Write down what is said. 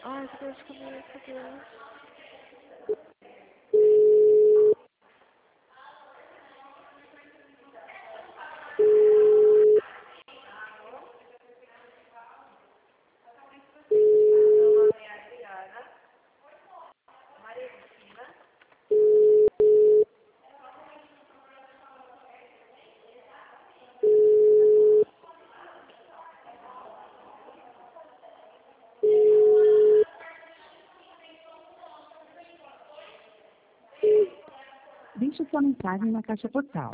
Ai, que dor de cabeça, Deus. Deixe sua mensagem na caixa postal.